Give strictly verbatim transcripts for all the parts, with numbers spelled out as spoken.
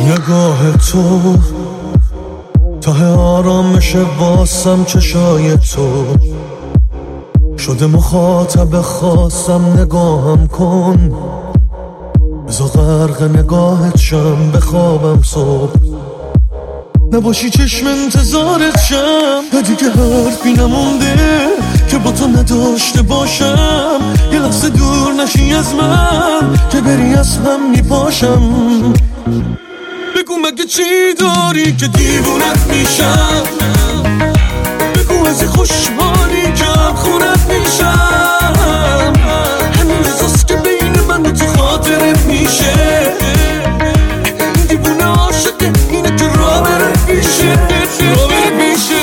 نگاه تو ته آرامش واسم، چشای تو شده مخاطب خاصم. نگاهم کن بزا غرق نگاهت شم، بخوابم صبح نباشی چشم انتظارت شم. و دیگه حرفی نمونده که با تو نداشته باشم. یه لحظه دور نشی از من که بری از هم میپاشم. بگو مگه چی داری که دیوونت میشم. بگو از خوشحالی که هم خونت میشم. همین روزاست که بین من و تو خاطرت میشه. این دیوونه عاشقه اینه که راه بره پیشه، راه بره پیشه.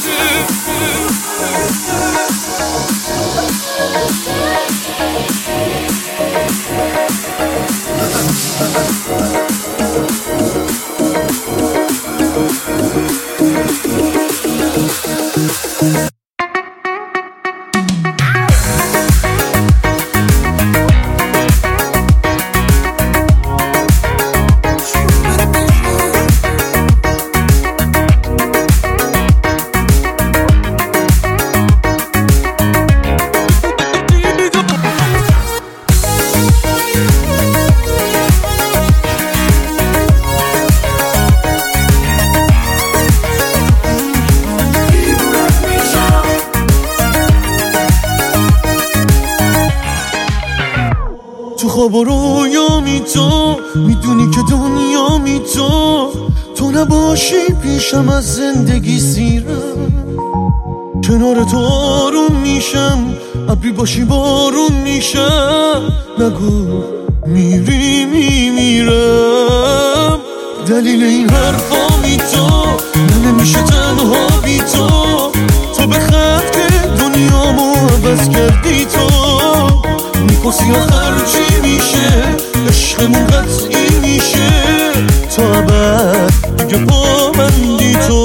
تو خواب و رویامی تو میدونی که دنیا می تو تو نباشی پیشم از زندگی سیرم. کنار تو آروم میشم، ابری باشی بارون میشم. نگو میری میمیرم. دلیل این حرفا می تو من نمیشه تنها بی تو. تو به خط که دنیامو عوض کردی تو. میپرسی آخر چی میشه، عشقمون قطعی میشه. تا ابد دیگه پابندی تو.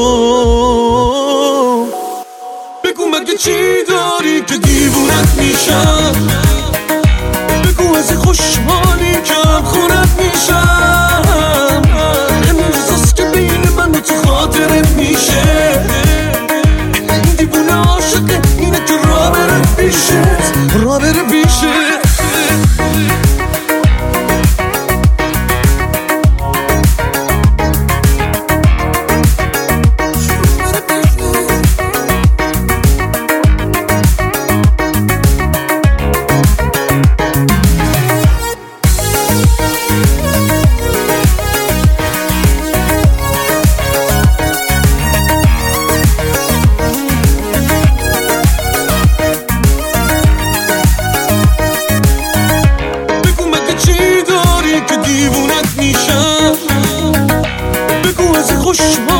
بگو مگه چی داری که دیوونت میشم. بگو از خوشحالی که هم خونت میشم. همین روزاست که بین من و تو خاطرت میشه. این دیوونه عاشقه اینه که راه بره پیشه، راه بره پیشه. دیوونت میشم. بگو از خوش